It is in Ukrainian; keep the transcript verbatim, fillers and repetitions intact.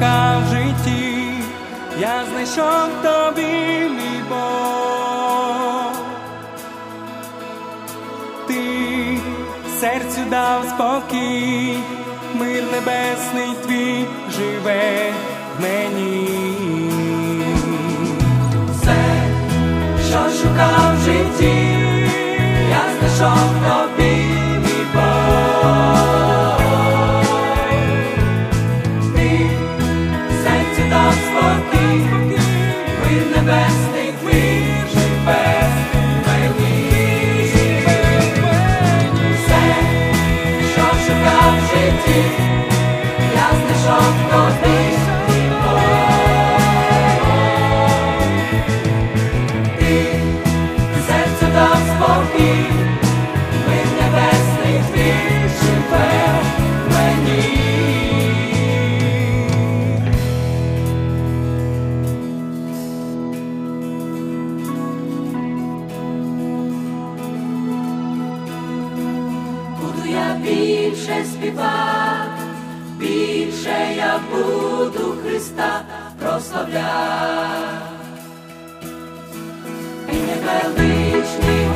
шукав в житті, я знайшов тобі, мій Бог. Ти серцю дав спокій, мир небесний твій живе в мені. Все, що шукав в житті, я знайшов тобі, мій Бог. Ти серцю дав спокій, мир небесний твій живе в мені. Все, що шукав в житті, я знайшов тобі, мій Бог. Ти серцю дав спокій, мир небесний твій живе в мені. Буду я більше співати, більше я буду Христа прославляти. Він є величний